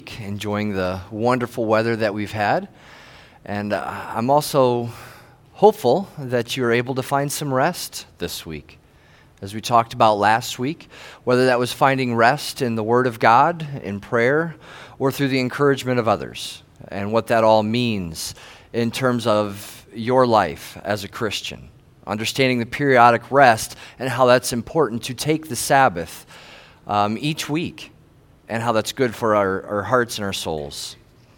Enjoying the wonderful weather that we've had. And I'm also hopeful that you're able to find some rest this week. As we talked about last week, whether that was finding rest in the Word of God, in prayer, or through the encouragement of others, and what that all means in terms of your life as a Christian. Understanding the periodic rest and how that's important to take the Sabbath each week, and how that's good for our hearts and our souls.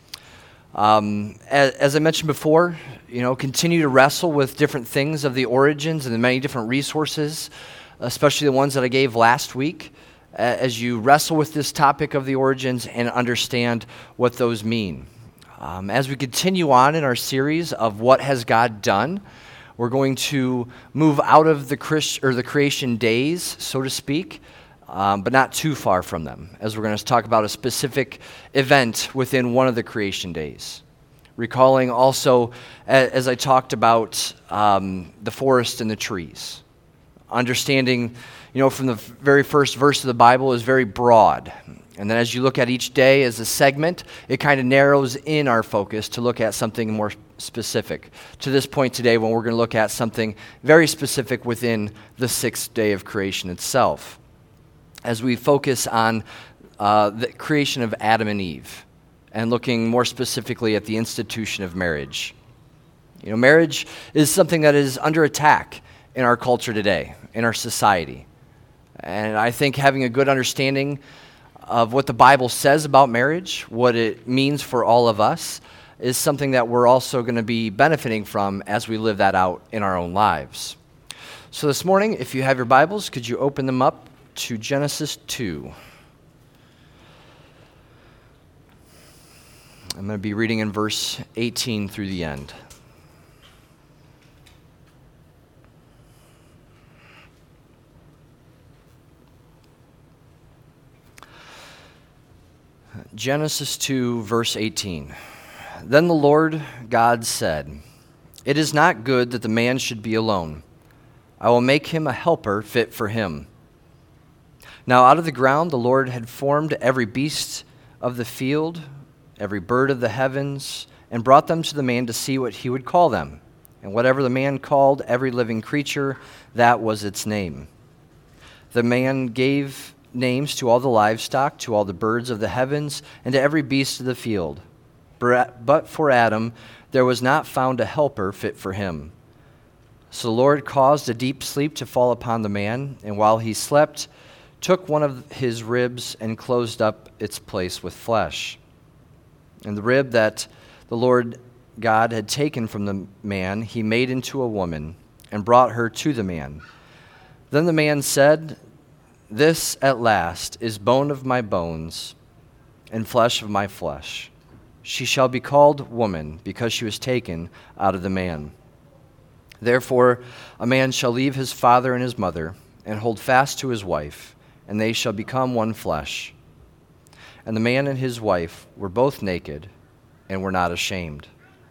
As I mentioned before, continue to wrestle with different things of the origins and the many different resources, especially the ones that I gave last week, as you wrestle with this topic of the origins and understand what those mean. As we continue on in our series of What Has God Done, we're going to move out of the creation days, so to speak, but not too far from them, as we're going to talk about a specific event within one of the creation days. Recalling also, as I talked about the forest and the trees. Understanding, from the very first verse of the Bible is very broad. And then as you look at each day as a segment, it kind of narrows in our focus to look at something more specific. To this point today, when we're going to look at something very specific within the sixth day of creation itself, as we focus on the creation of Adam and Eve, and looking more specifically at the institution of marriage. Marriage is something that is under attack in our culture today, in our society. And I think having a good understanding of what the Bible says about marriage, what it means for all of us, is something that we're also going to be benefiting from as we live that out in our own lives. So this morning, if you have your Bibles, could you open them up to Genesis 2. I'm going to be reading in verse 18 through the end. Genesis 2, verse 18. Then the Lord God said, "It is not good that the man should be alone. I will make him a helper fit for him." Now out of the ground the Lord had formed every beast of the field, every bird of the heavens, and brought them to the man to see what he would call them. And whatever the man called every living creature, that was its name. The man gave names to all the livestock, to all the birds of the heavens, and to every beast of the field. But for Adam there was not found a helper fit for him. So the Lord caused a deep sleep to fall upon the man, and while he slept, took one of his ribs and closed up its place with flesh. And the rib that the Lord God had taken from the man, he made into a woman and brought her to the man. Then the man said, "This at last is bone of my bones and flesh of my flesh. She shall be called woman, because she was taken out of the man. Therefore a man shall leave his father and his mother and hold fast to his wife, and they shall become one flesh. And the man and his wife were both naked and were not ashamed."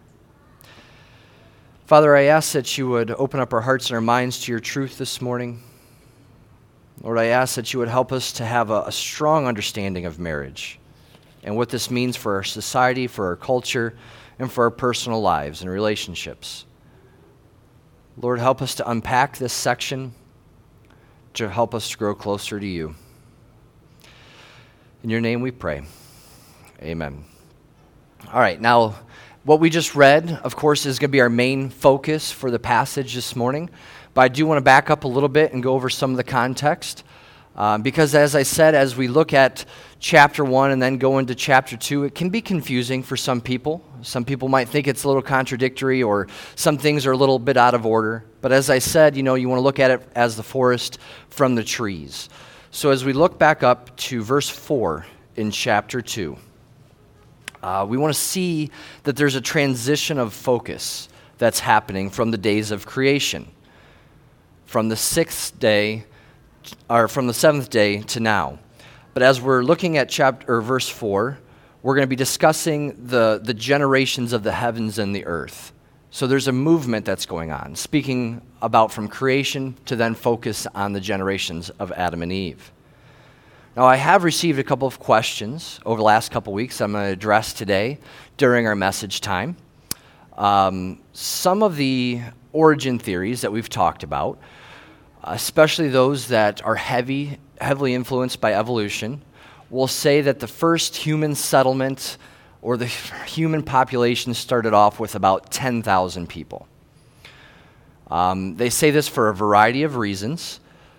Father, I ask that you would open up our hearts and our minds to your truth this morning. Lord, I ask that you would help us to have a strong understanding of marriage and what this means for our society, for our culture, and for our personal lives and relationships. Lord, help us to unpack this section to help us to grow closer to you. In your name we pray. Amen. All right, now what we just read, of course, is going to be our main focus for the passage this morning. But I do want to back up a little bit and go over some of the context. Because as I said, as we look at chapter 1 and then go into chapter 2, it can be confusing for some people. Some people might think it's a little contradictory, or some things are a little bit out of order. But as I said, you want to look at it as the forest from the trees. So as we look back up to verse 4 in chapter 2, we want to see that there's a transition of focus that's happening from the days of creation, from the sixth day, or from the seventh day to now. But as we're looking at verse 4, we're going to be discussing the generations of the heavens and the earth. So there's a movement that's going on, speaking about from creation to then focus on the generations of Adam and Eve. Now, I have received a couple of questions over the last couple weeks I'm going to address today during our message time. Some of the origin theories that we've talked about, especially those that are heavily influenced by evolution, will say that the first human settlement or the human population started off with about 10,000 people. They say this for a variety of reasons.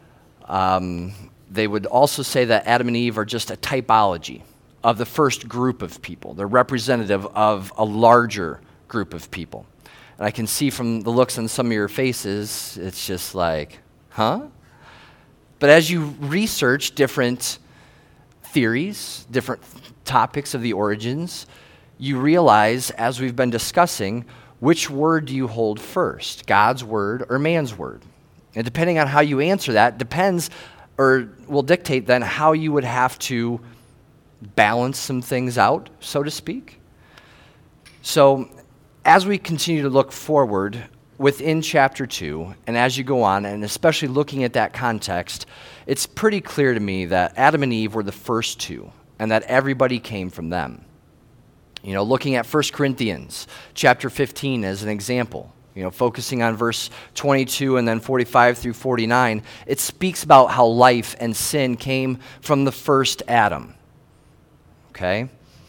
They would also say that Adam and Eve are just a typology of the first group of people. They're representative of a larger group of people. And I can see from the looks on some of your faces, it's just like, huh? But as you research different theories, different topics of the origins, you realize, as we've been discussing, which word do you hold first, God's word or man's word? And depending on how you answer that, depends or will dictate then how you would have to balance some things out, so to speak. So as we continue to look forward within chapter 2, and as you go on, and especially looking at that context, it's pretty clear to me that Adam and Eve were the first two, and that everybody came from them. You know, looking at 1 Corinthians chapter 15 as an example, focusing on verse 22 and then 45 through 49, it speaks about how life and sin came from the first Adam. Okay?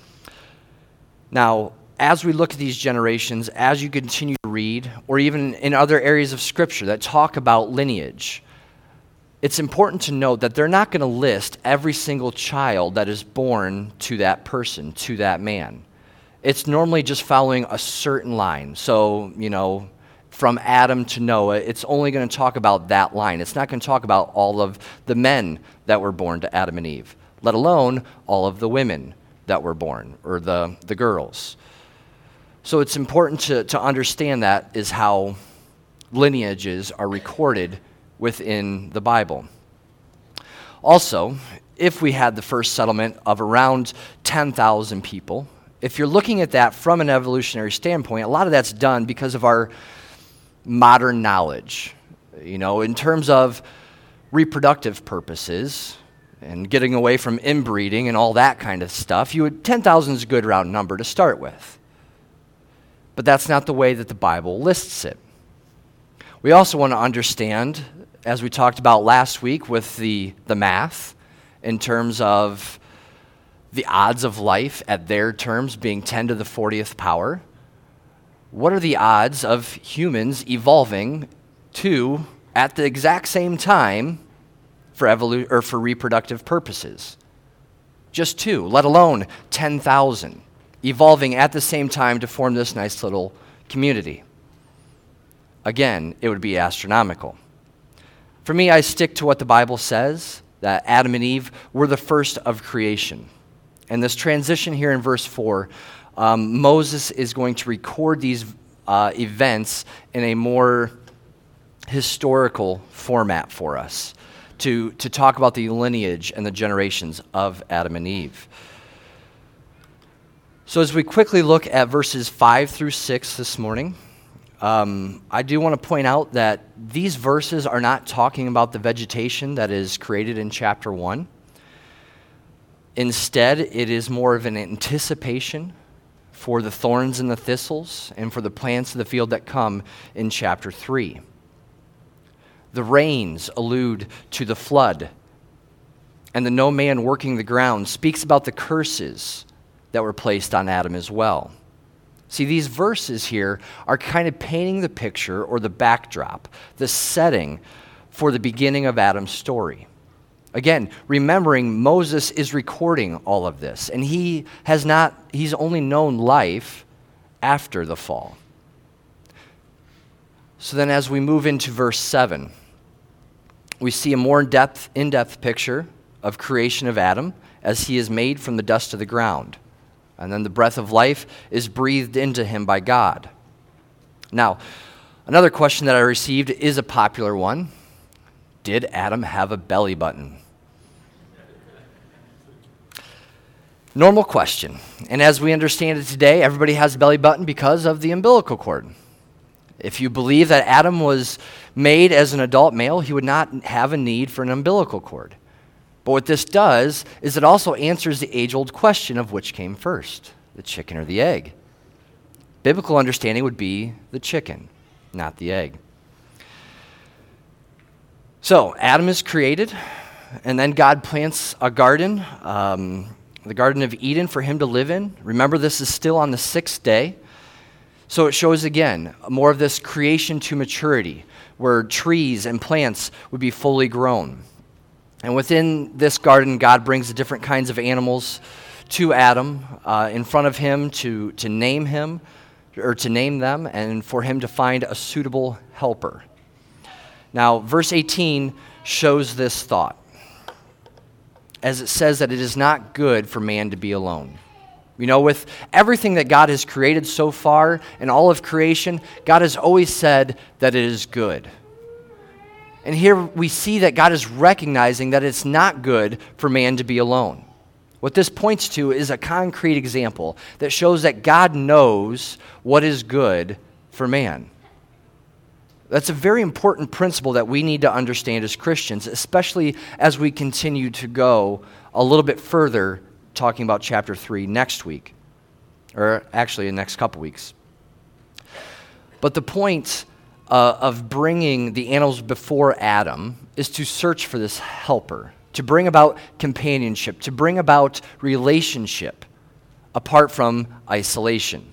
Now, as we look at these generations, as you continue to read, or even in other areas of Scripture that talk about lineage, it's important to note that they're not going to list every single child that is born to that person, to that man. It's normally just following a certain line. So, from Adam to Noah, it's only going to talk about that line. It's not going to talk about all of the men that were born to Adam and Eve, let alone all of the women that were born, or the girls. So it's important to understand that is how lineages are recorded within the Bible. Also, if we had the first settlement of around 10,000 people, if you're looking at that from an evolutionary standpoint, a lot of that's done because of our modern knowledge. In terms of reproductive purposes and getting away from inbreeding and all that kind of stuff, 10,000 is a good round number to start with. But that's not the way that the Bible lists it. We also want to understand, as we talked about last week with the math, in terms of the odds of life at their terms being 10 to the 40th power, what are the odds of humans evolving to, at the exact same time, for reproductive purposes? Just 2, let alone 10,000, evolving at the same time to form this nice little community. Again, it would be astronomical. For me, I stick to what the Bible says, that Adam and Eve were the first of creation. And this transition here in verse 4, Moses is going to record these events in a more historical format for us to talk about the lineage and the generations of Adam and Eve. So as we quickly look at verses 5 through 6 this morning, I do want to point out that these verses are not talking about the vegetation that is created in chapter 1. Instead, it is more of an anticipation for the thorns and the thistles and for the plants of the field that come in chapter 3. The rains allude to the flood, and the no man working the ground speaks about the curses that were placed on Adam as well. See, these verses here are kind of painting the picture or the backdrop, the setting for the beginning of Adam's story. Again, remembering Moses is recording all of this, and he's only known life after the fall. So then as we move into verse 7, we see a more in-depth picture of creation of Adam as he is made from the dust of the ground. And then the breath of life is breathed into him by God. Now, another question that I received is a popular one. Did Adam have a belly button? Normal question. And as we understand it today, everybody has a belly button because of the umbilical cord. If you believe that Adam was made as an adult male, he would not have a need for an umbilical cord. But what this does is it also answers the age-old question of which came first, the chicken or the egg. Biblical understanding would be the chicken, not the egg. So Adam is created, and then God plants a garden, the Garden of Eden, for him to live in. Remember, this is still on the sixth day. So it shows again more of this creation to maturity, where trees and plants would be fully grown. And within this garden, God brings the different kinds of animals to Adam in front of him to name him, or to name them, and for him to find a suitable helper. Now, verse 18 shows this thought, as it says that it is not good for man to be alone. You know, with everything that God has created so far in all of creation, God has always said that it is good. And here we see that God is recognizing that it's not good for man to be alone. What this points to is a concrete example that shows that God knows what is good for man. That's a very important principle that we need to understand as Christians, especially as we continue to go a little bit further talking about chapter 3 next week, or actually the next couple weeks. But the point of bringing the animals before Adam is to search for this helper, to bring about companionship, to bring about relationship apart from isolation.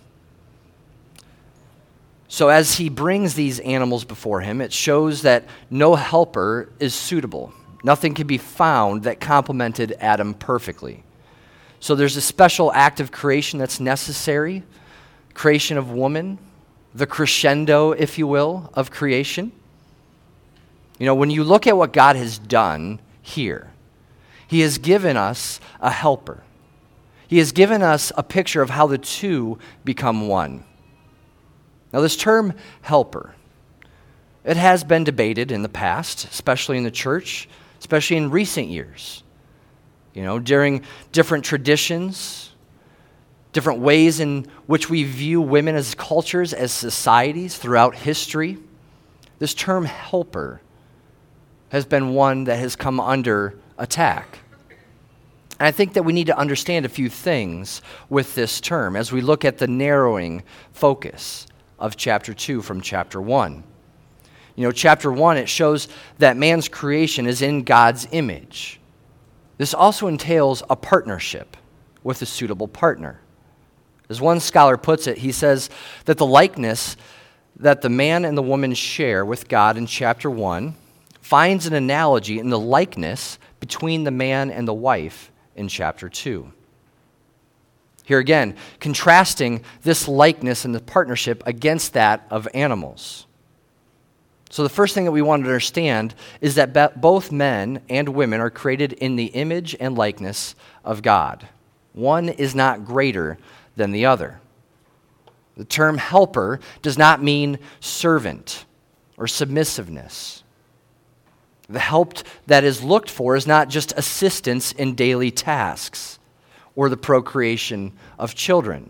So as he brings these animals before him, it shows that no helper is suitable. Nothing can be found that complemented Adam perfectly. So there's a special act of creation that's necessary, creation of woman, the crescendo, if you will, of creation. You know, when you look at what God has done here, he has given us a helper. He has given us a picture of how the two become one. Now, this term helper, it has been debated in the past, especially in the church, especially in recent years. You know, during different traditions, different ways in which we view women as cultures, as societies throughout history, this term helper has been one that has come under attack. And I think that we need to understand a few things with this term as we look at the narrowing focus of chapter 2 from chapter 1. You know, chapter 1, it shows that man's creation is in God's image. This also entails a partnership with a suitable partner. As one scholar puts it, he says that the likeness that the man and the woman share with God in chapter 1 finds an analogy in the likeness between the man and the wife in chapter 2. Here again, contrasting this likeness and the partnership against that of animals. So the first thing that we want to understand is that both men and women are created in the image and likeness of God. One is not greater than the other. The term helper does not mean servant or submissiveness. The help that is looked for is not just assistance in daily tasks or the procreation of children,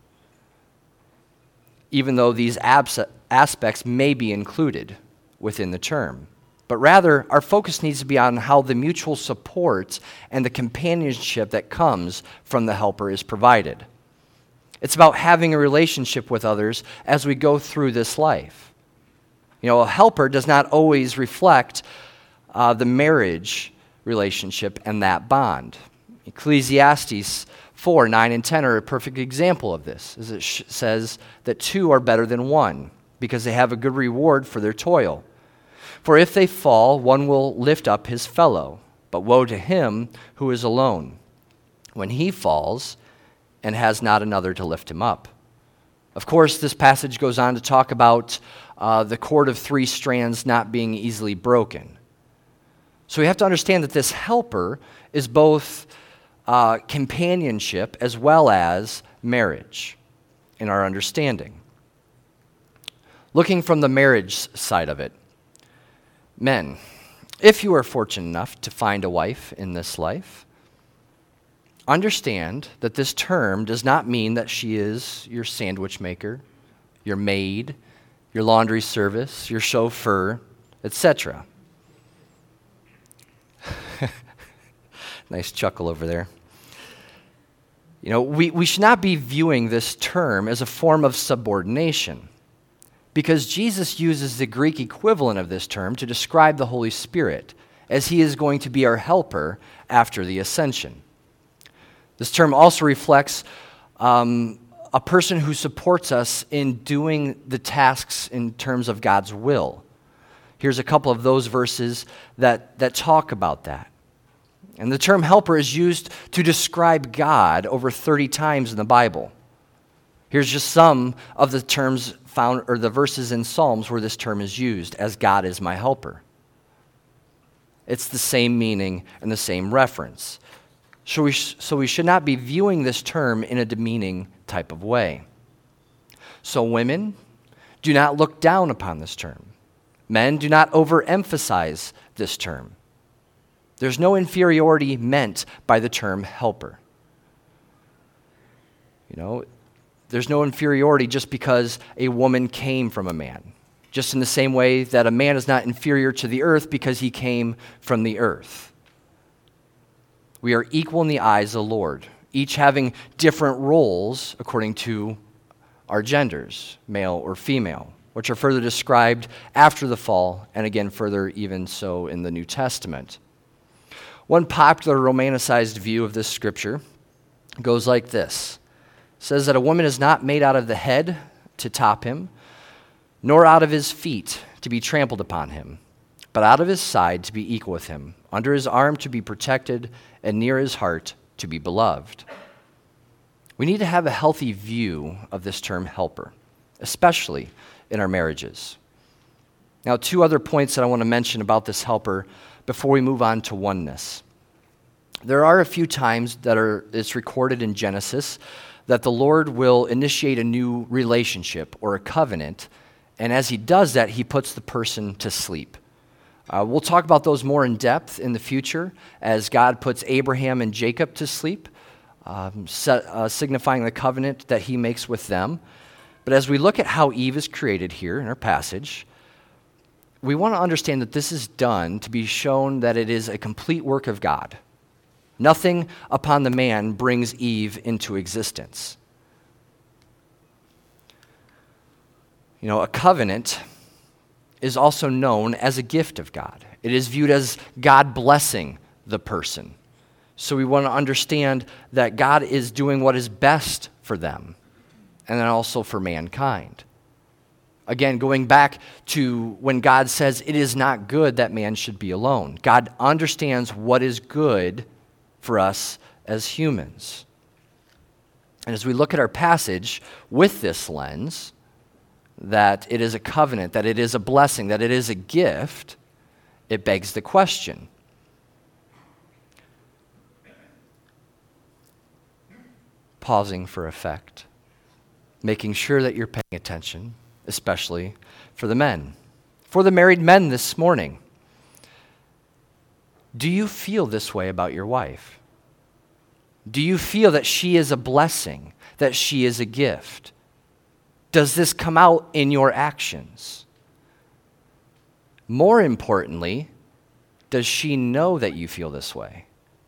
even though these aspects may be included within the term. But rather, our focus needs to be on how the mutual support and the companionship that comes from the helper is provided. It's about having a relationship with others as we go through this life. You know, a helper does not always reflect the marriage relationship and that bond. Ecclesiastes 4, 9, and 10 are a perfect example of this, as it says that two are better than one, because they have a good reward for their toil. For if they fall, one will lift up his fellow, but woe to him who is alone, when he falls and has not another to lift him up. Of course, this passage goes on to talk about the cord of 3 strands not being easily broken. So we have to understand that this helper is both companionship as well as marriage in our understanding. Looking from the marriage side of it, men, if you are fortunate enough to find a wife in this life, understand that this term does not mean that she is your sandwich maker, your maid, your laundry service, your chauffeur, etc. Nice chuckle over there. We should not be viewing this term as a form of subordination, because Jesus uses the Greek equivalent of this term to describe the Holy Spirit, as he is going to be our helper after the ascension. This term also reflects a person who supports us in doing the tasks in terms of God's will. Here's a couple of those verses that talk about that. And the term helper is used to describe God over 30 times in the Bible. Here's just some of the terms found, or the verses in Psalms where this term is used, as God is my helper. It's the same meaning and the same reference. So we should not be viewing this term in a demeaning type of way. So women, do not look down upon this term. Men, do not overemphasize this term. There's no inferiority meant by the term helper. There's no inferiority just because a woman came from a man. Just in the same way that a man is not inferior to the earth because he came from the earth. We are equal in the eyes of the Lord, each having different roles according to our genders, male or female, which are further described after the fall, and again further even so in the New Testament. One popular romanticized view of this scripture goes like this. It says that a woman is not made out of the head to top him, nor out of his feet to be trampled upon him, but out of his side to be equal with him, under his arm to be protected, and near his heart to be beloved. We need to have a healthy view of this term helper, especially in our marriages. Now, two other points that I want to mention about this helper before we move on to oneness. There are a few times it's recorded in Genesis that the Lord will initiate a new relationship or a covenant, and as he does that, he puts the person to sleep. We'll talk about those more in depth in the future as God puts Abraham and Jacob to sleep, signifying the covenant that he makes with them. But as we look at how Eve is created here in our passage, we want to understand that this is done to be shown that it is a complete work of God. Nothing upon the man brings Eve into existence. A covenant is also known as a gift of God. It is viewed as God blessing the person. So we want to understand that God is doing what is best for them, and then also for mankind. Again, going back to when God says it is not good that man should be alone. God understands what is good for us as humans. And as we look at our passage with this lens, that it is a covenant, that it is a blessing, that it is a gift, it begs the question. Pausing for effect. Making sure that you're paying attention, especially for the men. For the married men this morning, do you feel this way about your wife? Do you feel that she is a blessing, that she is a gift? Does this come out in your actions? More importantly, does she know that you feel this way?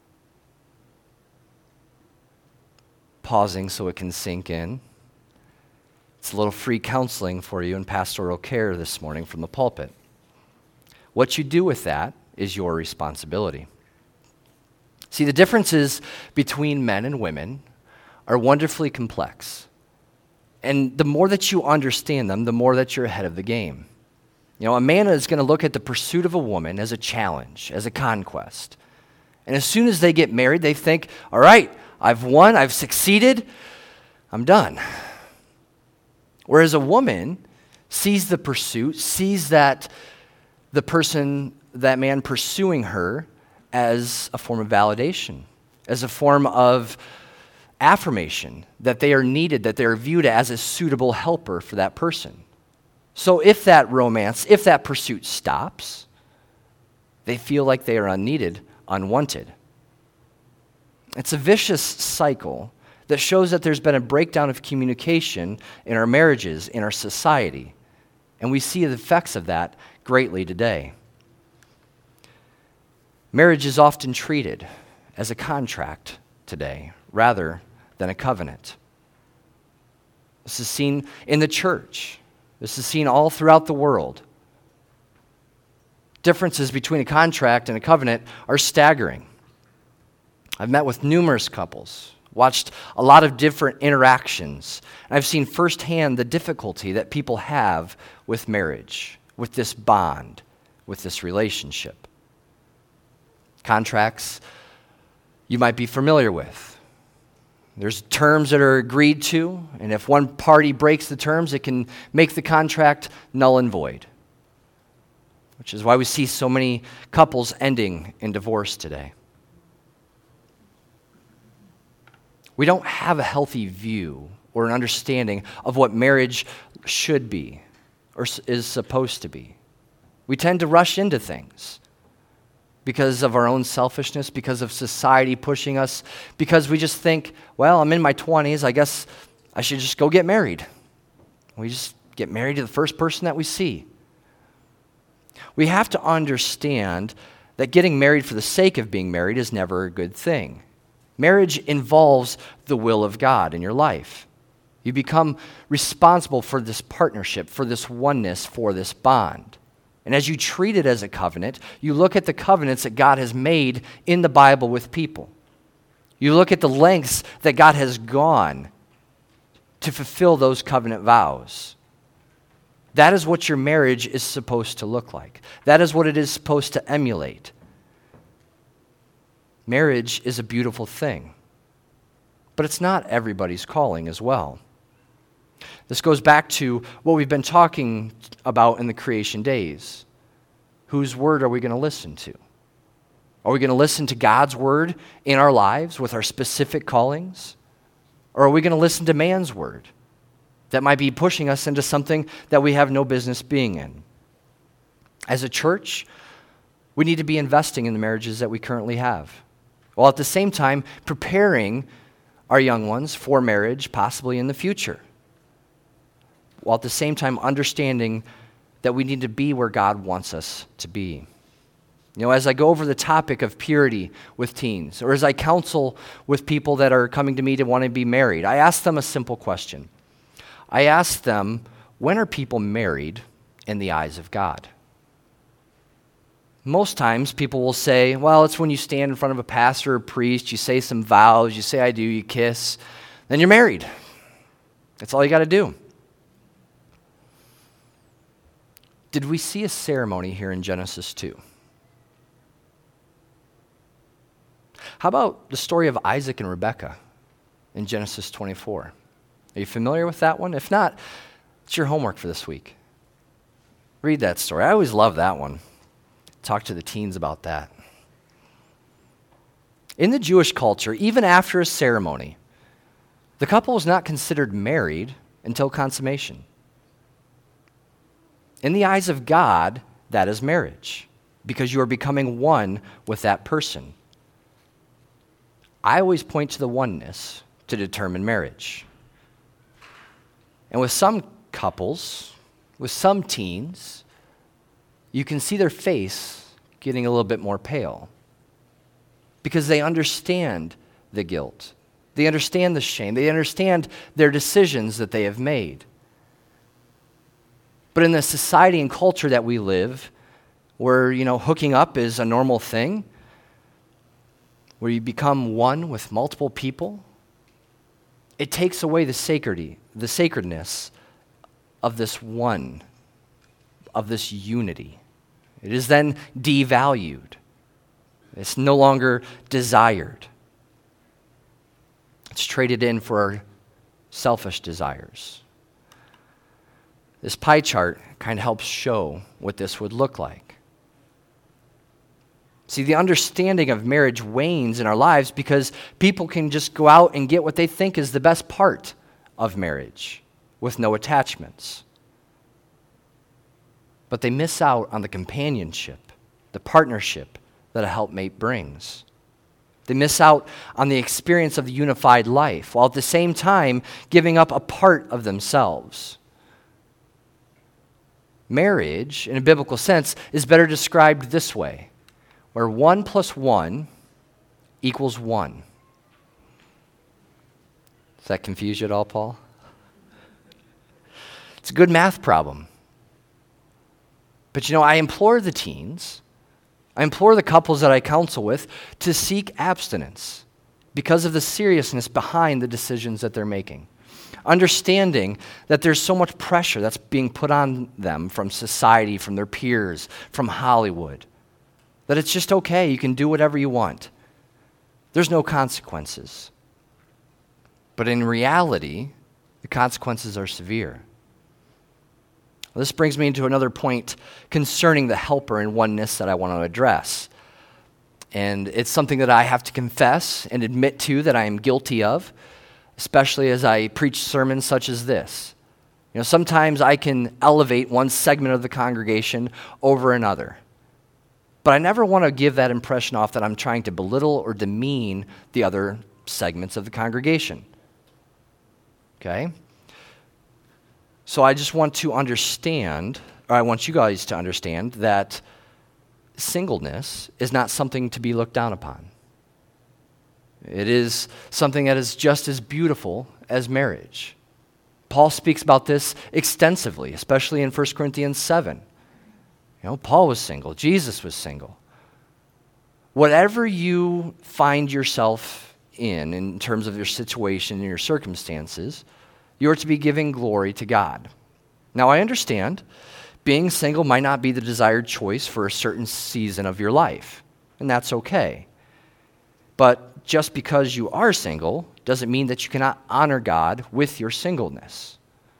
Pausing so it can sink in. It's a little free counseling for you in pastoral care this morning from the pulpit. What you do with that is your responsibility. See, the differences between men and women are wonderfully complex. And the more that you understand them, the more that you're ahead of the game. A man is going to look at the pursuit of a woman as a challenge, as a conquest. And as soon as they get married, they think, all right, I've won, I've succeeded, I'm done. Whereas a woman sees the pursuit, sees that the person, that man pursuing her as a form of validation, as a form of affirmation, that they are needed, that they are viewed as a suitable helper for that person. So if that romance, if that pursuit stops, they feel like they are unneeded, unwanted. It's a vicious cycle that shows that there's been a breakdown of communication in our marriages, in our society. And we see the effects of that greatly today. Marriage is often treated as a contract today rather than a covenant. This is seen in the church. This is seen all throughout the world. Differences between a contract and a covenant are staggering. I've met with numerous couples, watched a lot of different interactions, and I've seen firsthand the difficulty that people have with marriage, with this bond, with this relationship. Contracts you might be familiar with. There's terms that are agreed to, and if one party breaks the terms, it can make the contract null and void, which is why we see so many couples ending in divorce today. We don't have a healthy view or an understanding of what marriage should be or is supposed to be. We tend to rush into things because of our own selfishness, because of society pushing us, because we just think, well, I'm in my 20s, I guess I should just go get married. We just get married to the first person that we see. We have to understand that getting married for the sake of being married is never a good thing. Marriage involves the will of God in your life. You become responsible for this partnership, for this oneness, for this bond. And as you treat it as a covenant, you look at the covenants that God has made in the Bible with people. You look at the lengths that God has gone to fulfill those covenant vows. That is what your marriage is supposed to look like. That is what it is supposed to emulate. Marriage is a beautiful thing, but it's not everybody's calling as well. This goes back to what we've been talking about in the creation days. Whose word are we going to listen to? Are we going to listen to God's word in our lives with our specific callings? Or are we going to listen to man's word that might be pushing us into something that we have no business being in? As a church, we need to be investing in the marriages that we currently have, while at the same time preparing our young ones for marriage, possibly in the future. While at the same time understanding that we need to be where God wants us to be. You know, as I go over the topic of purity with teens, or as I counsel with people that are coming to me to want to be married, I ask them a simple question. I ask them, when are people married in the eyes of God? Most times people will say, well, it's when you stand in front of a pastor or priest, you say some vows, you say I do, you kiss, then you're married. That's all you got to do. Did we see a ceremony here in Genesis 2? How about the story of Isaac and Rebekah in Genesis 24? Are you familiar with that one? If not, it's your homework for this week. Read that story. I always love that one. Talk to the teens about that. In the Jewish culture, even after a ceremony, the couple was not considered married until consummation. In the eyes of God, that is marriage, because you are becoming one with that person. I always point to the oneness to determine marriage. And with some couples, with some teens, you can see their face getting a little bit more pale because they understand the guilt. They understand the shame. They understand their decisions that they have made. But in the society and culture that we live, where, hooking up is a normal thing, where you become one with multiple people, it takes away the sacredness of this one, of this unity. It is then devalued. It's no longer desired. It's traded in for our selfish desires. This pie chart kind of helps show what this would look like. See, the understanding of marriage wanes in our lives because people can just go out and get what they think is the best part of marriage with no attachments. But they miss out on the companionship, the partnership that a helpmate brings. They miss out on the experience of the unified life, while at the same time giving up a part of themselves. Marriage, in a biblical sense, is better described this way, where 1 + 1 equals 1. Does that confuse you at all, Paul? It's a good math problem. But I implore the teens, I implore the couples that I counsel with to seek abstinence because of the seriousness behind the decisions that they're making. Understanding that there's so much pressure that's being put on them from society, from their peers, from Hollywood, that it's just okay, you can do whatever you want. There's no consequences. But in reality, the consequences are severe. This brings me into another point concerning the helper and oneness that I want to address. And it's something that I have to confess and admit to that I am guilty of, especially as I preach sermons such as this. Sometimes I can elevate one segment of the congregation over another. But I never want to give that impression off that I'm trying to belittle or demean the other segments of the congregation. Okay? So I just want to understand, or I want you guys to understand, that singleness is not something to be looked down upon. It is something that is just as beautiful as marriage. Paul speaks about this extensively, especially in 1 Corinthians 7. Paul was single. Jesus was single. Whatever you find yourself in terms of your situation and your circumstances, you are to be giving glory to God. Now, I understand being single might not be the desired choice for a certain season of your life, and that's okay. But just because you are single doesn't mean that you cannot honor God with your singleness,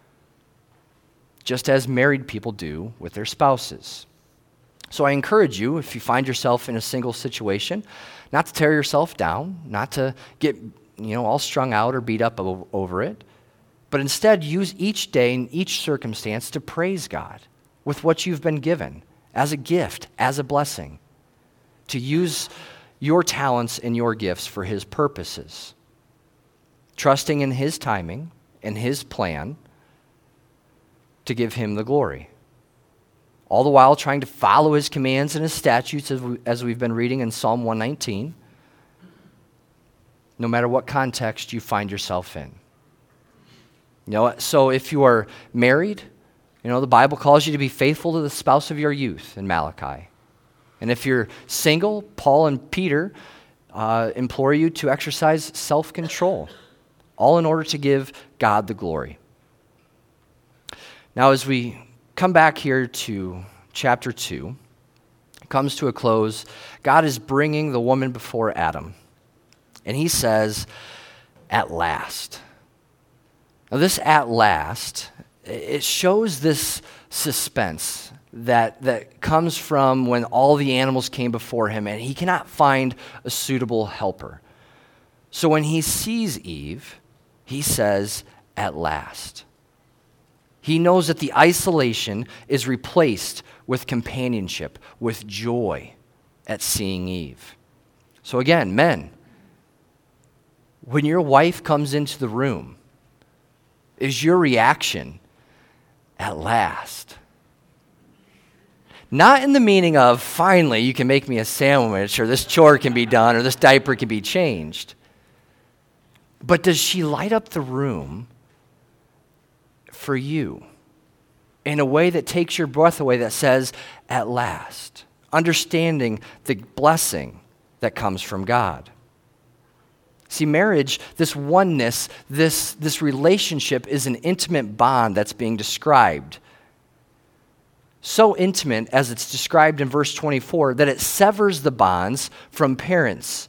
just as married people do with their spouses. So I encourage you, if you find yourself in a single situation, not to tear yourself down, not to get all strung out or beat up over it, but instead use each day and each circumstance to praise God with what you've been given as a gift, as a blessing, to use your talents and your gifts for His purposes, trusting in His timing and His plan to give Him the glory. All the while trying to follow His commands and His statutes as we've been reading in Psalm 119, no matter what context you find yourself in. So if you are married, the Bible calls you to be faithful to the spouse of your youth in Malachi. And if you're single, Paul and Peter implore you to exercise self-control, all in order to give God the glory. Now, as we come back here to chapter 2, it comes to a close. God is bringing the woman before Adam. And He says, "At last." Now, this "at last," it shows this suspense that comes from when all the animals came before Him and He cannot find a suitable helper. So when He sees Eve, He says, "At last." He knows that the isolation is replaced with companionship, with joy at seeing Eve. So again, men, when your wife comes into the room, is your reaction, "At last"? Not in the meaning of, finally, you can make me a sandwich, or this chore can be done, or this diaper can be changed. But does she light up the room for you in a way that takes your breath away, that says, "At last"? Understanding the blessing that comes from God. See, marriage, this oneness, this relationship is an intimate bond that's being described. So intimate, as it's described in verse 24, that it severs the bonds from parents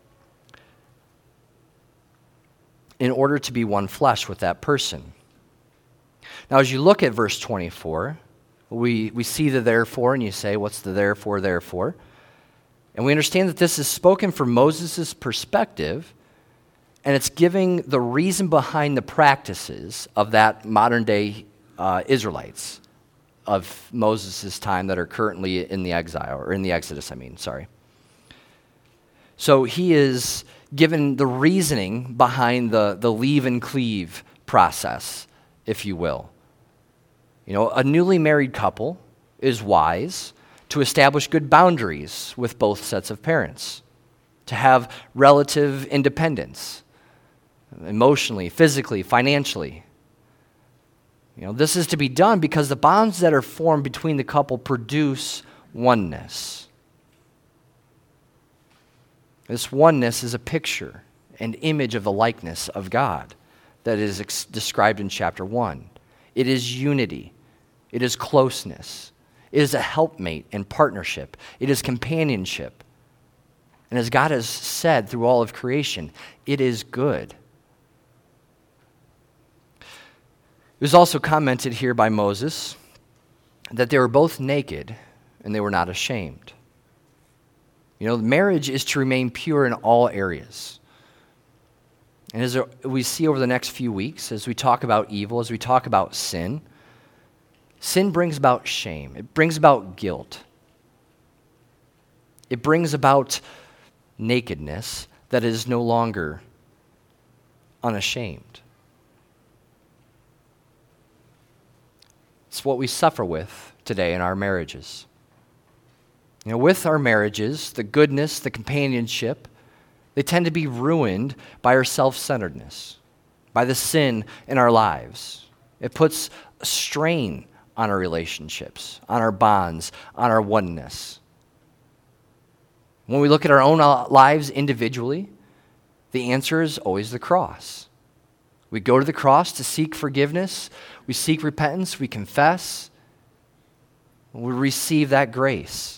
in order to be one flesh with that person. Now, as you look at verse 24, we see the therefore, and you say, what's the therefore? And we understand that this is spoken from Moses' perspective, and it's giving the reason behind the practices of that modern-day Israelites of Moses' time that are currently in the exile, or in the Exodus, So he is given the reasoning behind the leave and cleave process, if you will. A newly married couple is wise to establish good boundaries with both sets of parents. to have relative independence, emotionally, physically, financially. This is to be done because the bonds that are formed between the couple produce oneness. This oneness is a picture and image of the likeness of God that is described in chapter 1. It is unity. It is closeness. It is a helpmate and partnership. It is companionship. And as God has said through all of creation, it is good. It was also commented here by Moses that they were both naked and they were not ashamed. Marriage is to remain pure in all areas. And as we see over the next few weeks, as we talk about evil, as we talk about sin, sin brings about shame. It brings about guilt. It brings about nakedness that is no longer unashamed. It's what we suffer with today in our marriages. With our marriages, the goodness, the companionship, they tend to be ruined by our self-centeredness, by the sin in our lives. It puts a strain on our relationships, on our bonds, on our oneness. When we look at our own lives individually, the answer is always the cross. We go to the cross to seek forgiveness. We seek repentance. We confess. We receive that grace.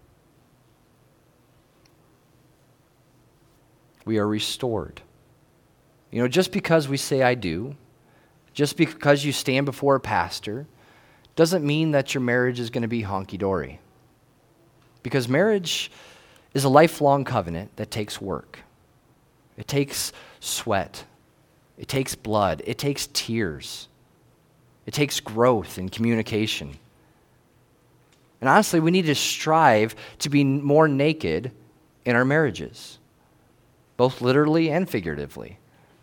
We are restored. Just because we say I do, just because you stand before a pastor, doesn't mean that your marriage is going to be honky-dory. Because marriage is a lifelong covenant that takes work. It takes sweat. It takes blood. It takes tears. It takes growth and communication. And honestly, we need to strive to be more naked in our marriages, both literally and figuratively.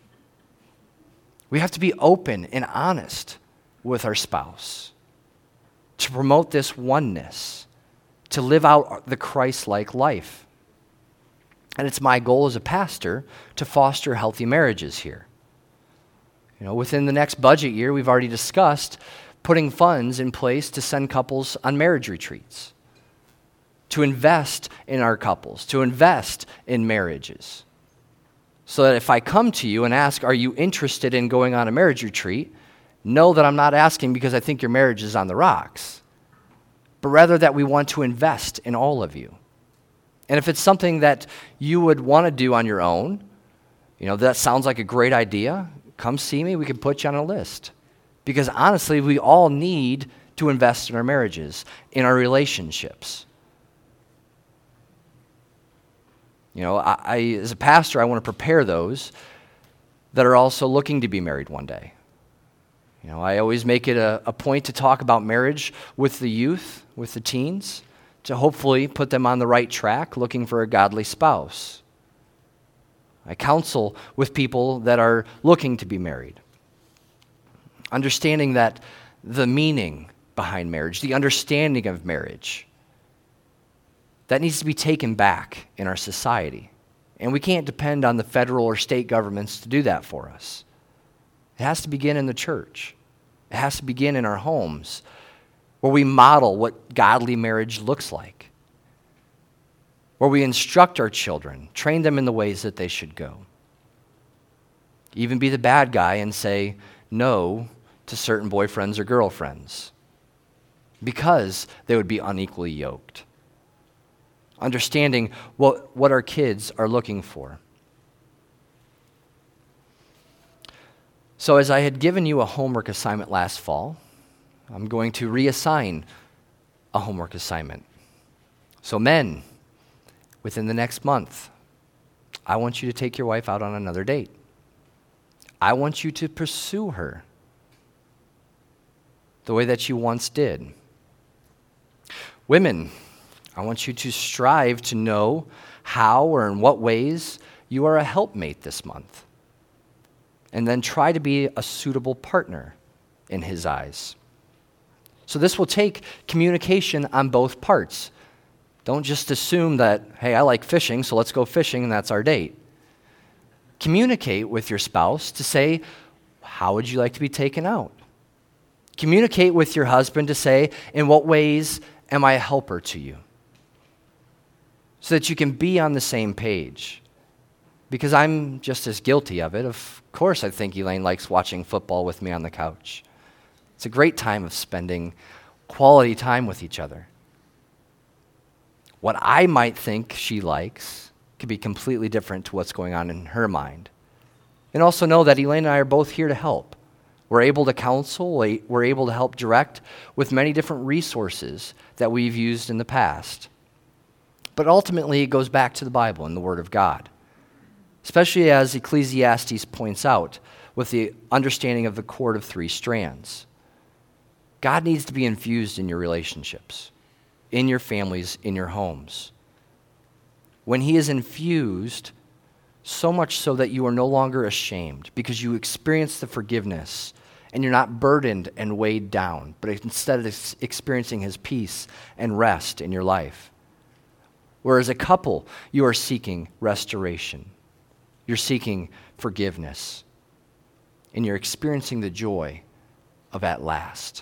We have to be open and honest with our spouse to promote this oneness, to live out the Christ-like life. And it's my goal as a pastor to foster healthy marriages here. Within the next budget year, we've already discussed putting funds in place to send couples on marriage retreats, to invest in our couples, to invest in marriages. So that if I come to you and ask, are you interested in going on a marriage retreat? Know that I'm not asking because I think your marriage is on the rocks, but rather that we want to invest in all of you. And if it's something that you would want to do on your own, that sounds like a great idea, come see me, we can put you on a list. Because honestly, we all need to invest in our marriages, in our relationships. I as a pastor, I want to prepare those that are also looking to be married one day. I always make it a point to talk about marriage with the youth, with the teens, to hopefully put them on the right track, looking for a godly spouse. I counsel with people that are looking to be married, understanding that the meaning behind marriage, the understanding of marriage, that needs to be taken back in our society. And we can't depend on the federal or state governments to do that for us. It has to begin in the church. It has to begin in our homes, where we model what godly marriage looks like, where we instruct our children, train them in the ways that they should go. Even be the bad guy and say no to certain boyfriends or girlfriends because they would be unequally yoked. Understanding what our kids are looking for. So as I had given you a homework assignment last fall, I'm going to reassign a homework assignment. So men, within the next month, I want you to take your wife out on another date. I want you to pursue her the way that you once did. Women, I want you to strive to know how or in what ways you are a helpmate this month. And then try to be a suitable partner in his eyes. So this will take communication on both parts. Don't just assume that, hey, I like fishing, so let's go fishing, and that's our date. Communicate with your spouse to say, how would you like to be taken out? Communicate with your husband to say, in what ways am I a helper to you? So that you can be on the same page. Because I'm just as guilty of it. Of course, I think Elaine likes watching football with me on the couch. It's a great time of spending quality time with each other. What I might think she likes could be completely different to what's going on in her mind. And also know that Elaine and I are both here to help. We're able to counsel, we're able to help direct with many different resources that we've used in the past. But ultimately, it goes back to the Bible and the Word of God, especially as Ecclesiastes points out with the understanding of the cord of 3 strands. God needs to be infused in your relationships, in your families, in your homes. When He is infused, so much so that you are no longer ashamed because you experience the forgiveness and you're not burdened and weighed down, but instead of experiencing His peace and rest in your life. Whereas a couple, you are seeking restoration. You're seeking forgiveness. And you're experiencing the joy of at last.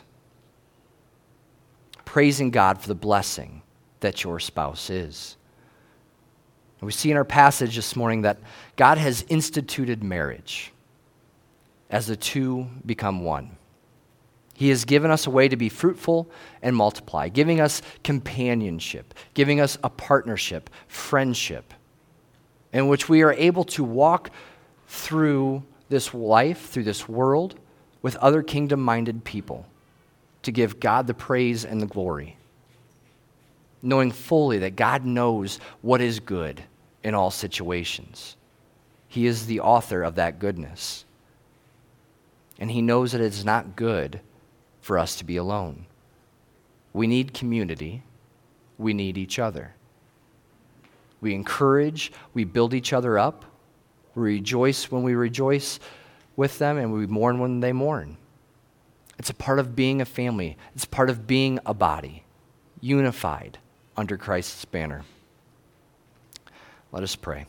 Praising God for the blessing that your spouse is. And we see in our passage this morning that God has instituted marriage as the two become one. He has given us a way to be fruitful and multiply, giving us companionship, giving us a partnership, friendship, in which we are able to walk through this life, through this world, with other kingdom-minded people to give God the praise and the glory, knowing fully that God knows what is good in all situations. He is the author of that goodness. And He knows that it is not good for us to be alone. We need community. We need each other. We encourage, we build each other up. We rejoice when we rejoice with them, and we mourn when they mourn. It's a part of being a family. It's part of being a body, unified under Christ's banner. Let us pray.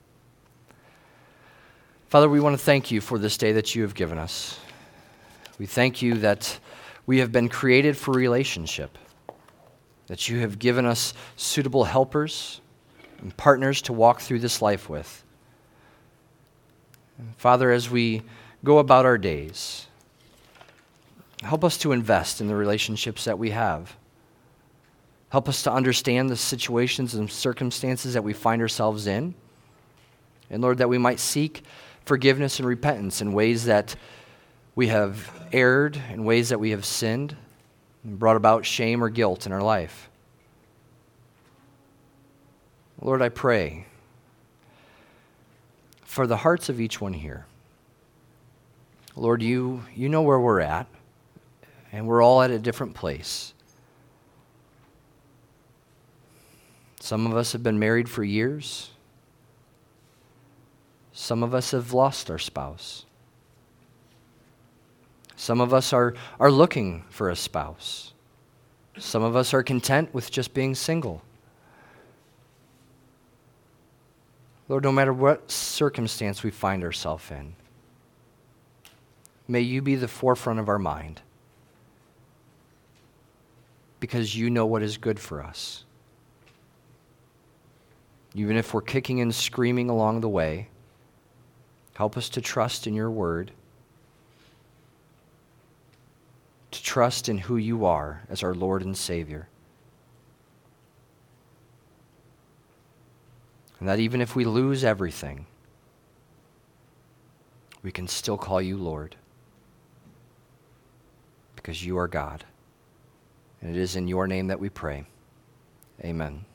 Father, we want to thank You for this day that You have given us. We thank You that we have been created for relationship, that You have given us suitable helpers and partners to walk through this life with. And Father, as we go about our days, help us to invest in the relationships that we have. Help us to understand the situations and circumstances that we find ourselves in. And Lord, that we might seek forgiveness and repentance in ways that we have erred, in ways that we have sinned, and brought about shame or guilt in our life. Lord, I pray for the hearts of each one here. Lord, you know where we're at, and we're all at a different place. Some of us have been married for years. Some of us have lost our spouse. Some of us are looking for a spouse. Some of us are content with just being single. Lord, no matter what circumstance we find ourselves in, may You be the forefront of our mind, because You know what is good for us. Even if we're kicking and screaming along the way, help us to trust in Your word, to trust in who You are as our Lord and Savior. And that even if we lose everything, we can still call You Lord, because You are God. And it is in Your name that we pray. Amen.